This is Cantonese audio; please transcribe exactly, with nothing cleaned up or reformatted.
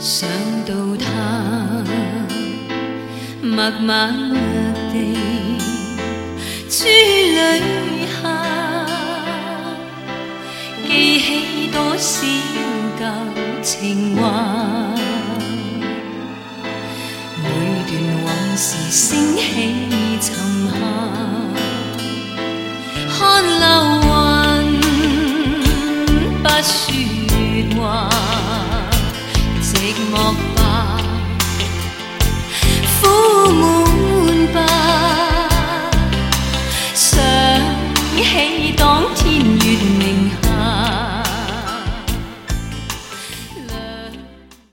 想到他默默地珠里下，记起多少旧情话，每段往事升起。